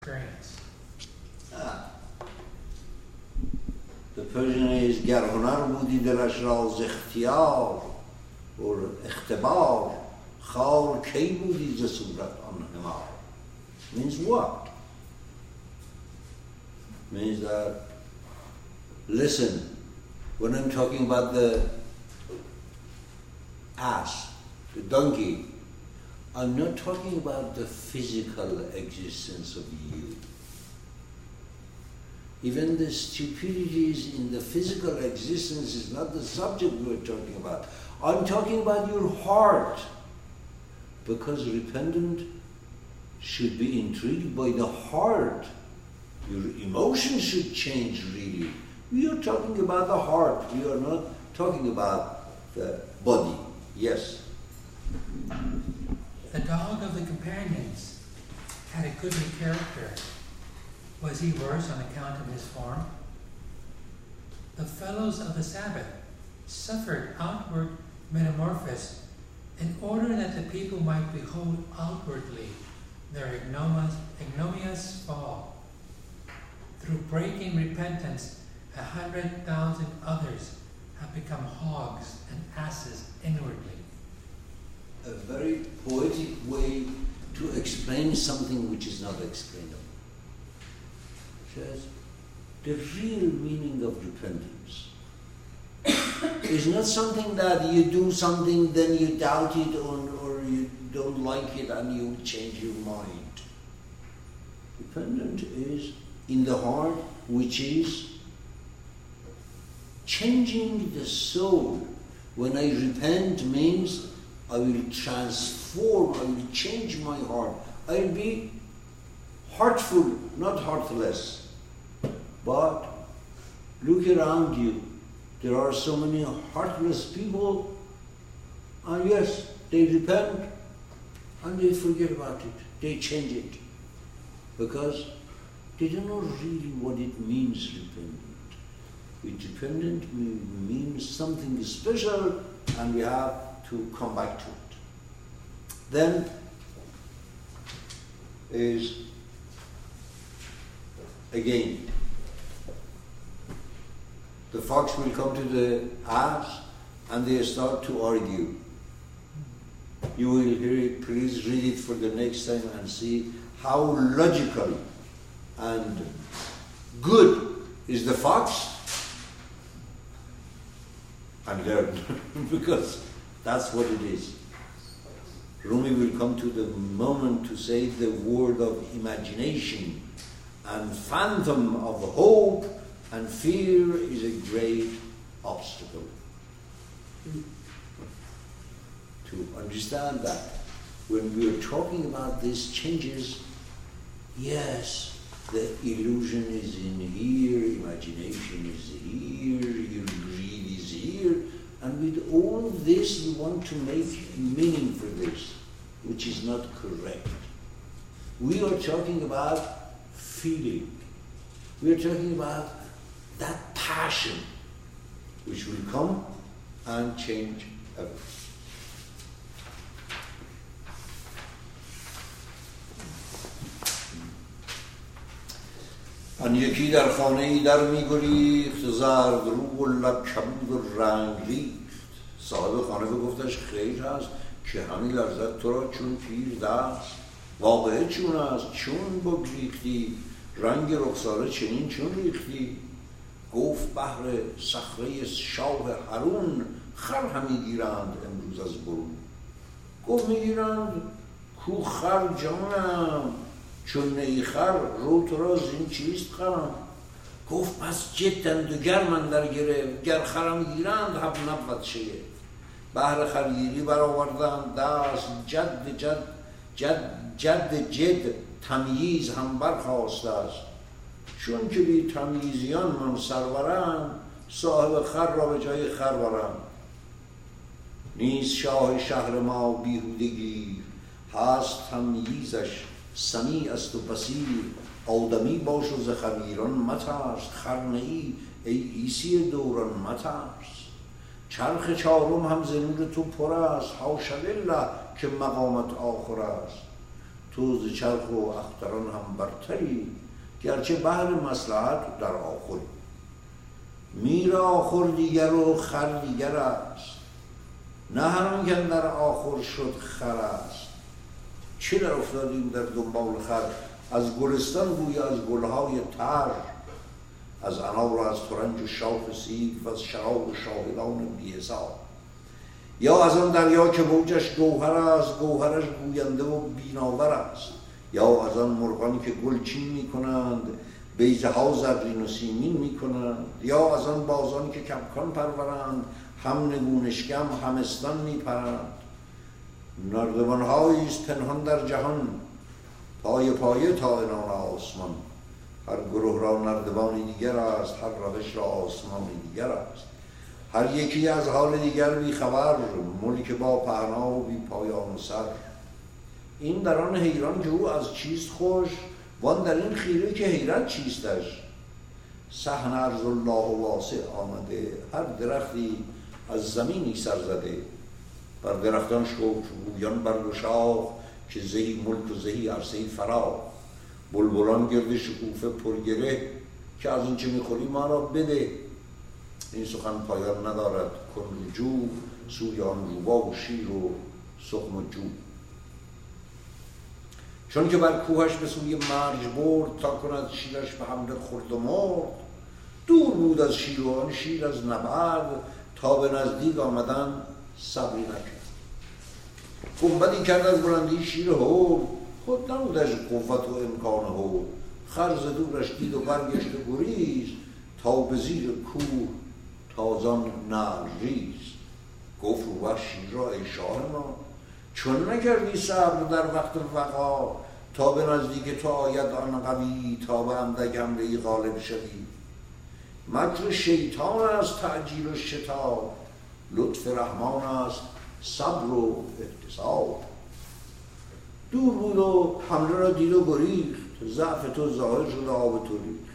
experience. The Persian is گر هنر بودی دلش را ز اختیار و اختبار خار کی بودی ز صورت آن حمار. Means what? Means that, listen, when I'm talking about the ass, the donkey, I'm not talking about the physical existence of you. Even the stupidities in the physical existence is not the subject we're talking about. I'm talking about your heart. Because repentant should be intrigued by the heart. Your emotions should change really. We are talking about the heart. We are not talking about the body. Yes? The dog of the companions had a goodly character. Was he worse on account of his form? The fellows of the Sabbath suffered outward metamorphosis in order that the people might behold outwardly their ignominious fall. Through breaking repentance, 100,000 others have become hogs and asses inwardly. A very poetic way to explain something which is not explainable. Says the real meaning of repentance is not something that you do something, then you doubt it or you don't like it and you change your mind. Repentance is in the heart, which is changing the soul. When I repent means I will transform, I will change my heart. I will be heartful, not heartless. But look around you. There are so many heartless people, and yes, they repent and they forget about it. They change it because they don't know really what it means, repentant. Repentant means something special, and we have to come back to it. Then is again, the fox will come to the ass and they start to argue. You will hear it, please read it for the next time and see how logical and good is the fox, and learn because that's what it is. Rumi will come to the moment to say the word of imagination and phantom of hope, and fear is a great obstacle. To understand that when we are talking about these changes, yes, the illusion is in here, imagination is here, your greed is here, and with all this we want to make meaning for this, which is not correct. We are talking about feeling. We are talking about that passion which will come and change everything. آن یکی در خانه ای در می گریخت زرد رو و لب کبود و رنگ ریخت. صاحب خانه گفتش خیر هست که همین لرزد تو را چون پیر دست. واقعه چون است چون بگریختی رنگ رخساره چنین چون ریختی. گفت بهر صخره شاه هارون خر همی گیرند امروز از برون. گفت میگیرند کو خر جانم چون نی خر رو تو را زین چیست خرم. گفت پس جدند و گرم اندر گرفت گر خرم گیرند هم نبود شگفت. بهر خرگیری برآوردند دست جد تمییز هم برخاسته است. چون که بی تمییزیان من سرورم صاحب خر را به جای خر برم. نیست شاه شهر ما بیهودگی هست تمییزش سمیع است و بصیر. آدمی باش و ز خرگیران مترس خر نه ای عیسی دوران مترس. چرخ چارم هم ز نور تو پر است حاش لله که مقامت آخر است. تو ز چرخ و اختران هم برتری، گرچه بهر مصلحت در آخر. میر آخر دیگر و خر دیگر است، نه هر آن که در آخر شد خر است. چه در افتادیم در دنبال خر؟ از گلستان گوی از گلهای تر، از انار و از ترنج و شاخ سیب و از شراب و شاهدان بی حساب. یا از آن دریا که موجش گوهر است، گوهرش گوینده و بیناور است. یا از آن مرغان که گل چین می کنند، بیضه ها زرین و سیمین می کنند. یا از آن بازان که کبکان پرورند، هم نگونشکم همستان می پرند. نردبان هاییست پنهان در جهان، پایه پایه تا عنان آسمان. هر گروه را نردبانی دیگر است، هر روش را آسمانی دیگر است. هر یکی از حال دیگر بی خبر، ملک با پهنا و بی پایان و سر. این در آن حیران که او از چیست خوش، وان در این خیره که حیرت چیستش. صحن ارض الله واسع آمده، هر درختی از زمینی سر زده. بر درختان شکرگویان برگشاخ، که زهی ملک و زهی عرصه فراخ. بلبلان گرد شکوفه پرگره، که از این چه میخوری ما را بده. این سخن پایان ندارد، کن رجوع سوی آن روبا و شیر و سخم و جو. چون که بر کوهش به سوی مرج برد، تا کند شیرش به حمله خورد و مرد. دور بود از شیر و آن شیر از نبرد، تا به نزدیک آمدن صبری نکرد. گنبدی کرد از بلندی شیر هور، خود نبودش قوت و امکان هور. خر ز دورش دید و برگشت و گریز، تا به زیر کوه تازان نعل ریز. گفت روبه شیر را ای شاه ما، چون نکردی صبر در وقت وقا. تا به نزدیک تو آید آن قوی، تا به اندک حمله غالب شوی. مکر شیطان است تعجیل و شتاب، لطف رحمان است صبر و احتساب. دور بود و حمله را دید و گریخت، ضعف تو ظاهر شد و آب تو ریخت.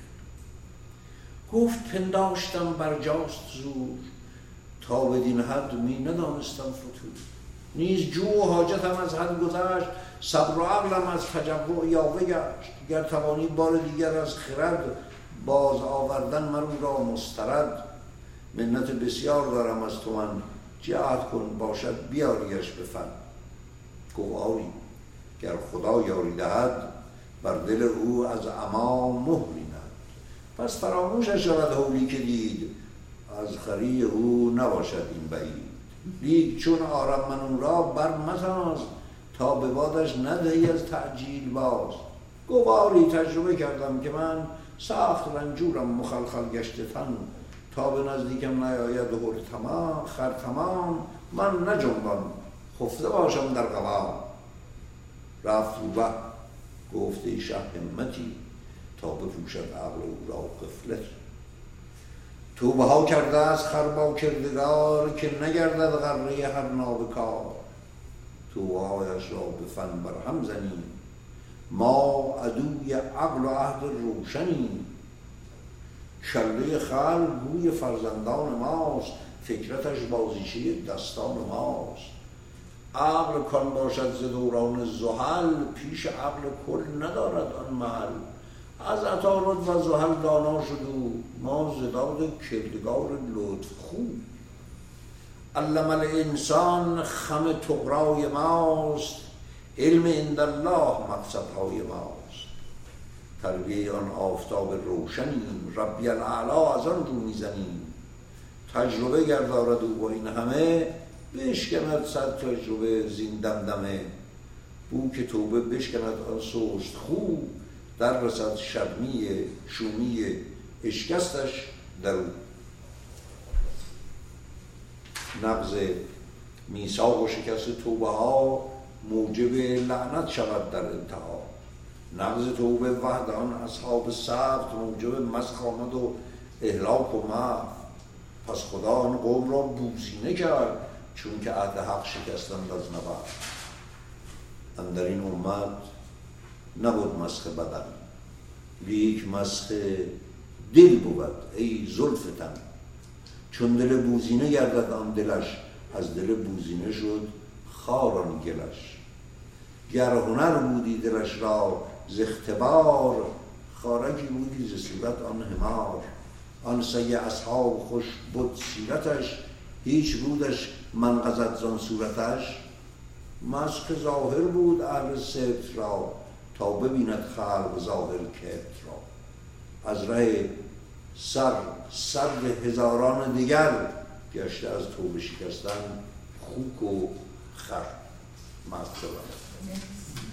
گفت پنداشتم برجاست زور، تا بدین حد می ندانستم فتور. نیز جو و حاجتم از حد گذشت، صبر و عقلم از تجوع یاوه گشت. گر توانی بار دیگر از خرد، باز آوردن مرو را مسترد. منت بسیار دارم از تو من، جهد کن باشد بیاریش به فن. گواری گر خدا یاری دهد، بر دل او از عما مهری نهد. پس فراموشش شود هولی که دید، از خری او نباشد این بعید. لیک چون آرم من او را بر متاز، تا به بادش ندهی از تعجیل باز. گواری تجربه کردم که من، سخت رنجورم مخلخل گشته تن. تا به نزدیکم نیاید و خر تمام، من نجنبم خفته باشم در قوام. رفت روبه گفت ای شه همتی، تا بپوشد عقل او را غفلتی. توبه ها کرده از خر با کردگار، که نگردد غره هر نابکار. توبه هایش را به فن برهم زنیم، ما عدوی عقل و عهد روشنیم. کله خلق گوی فرزندان ماست، فکرتش بازیچه دستان ماست. عقل کان باشد ز دوران زحل، پیش عقل کل ندارد آن محل. از عطارد و زحل دانا شد او، ما ز داد کردگار لطف خو. علم الانسان خم طغرای ماست، علم عندالله مقصدهای ماست. تربیه آن آفتاب روشنیم، ربی الاعلی از آن رو میزنیم. تجربه گردارد او با این همه، بشکند صد تجربه زین دمدمه. بو که توبه بشکند آن سست خو، در رسد شرمی شومی اشکستش در او. نقض میثاق و شکست توبه ها، موجب لعنت شود در انتها. نقض توبه وحد آن اصحاب سبت، موجب مسخ آمد و اهلاک و محو. پس خدا آن قوم را بوزینه کرد، چون که عهد حق شکستند از نبرد. اندر این امت نبود مسخ بدن، لیک مسخ دل بود ای زلف تن. چون دل بوزینه گردد آن دلش، از دل بوزینه شد خار آن گلش. گر هنر بودی دلش را ز اختبار، خارجی بودی ز صورت آن حمار. آن سگی اصحاب خوش بود سیرتش، هیچ بودش منقذت زان صورتش. مسخ ظاهر بود اهل صدق را، تا ببیند خلق ظاهر کبت را. از ره سرد هزاران دیگر، گشته از توبه شکستن خوک و خر. مست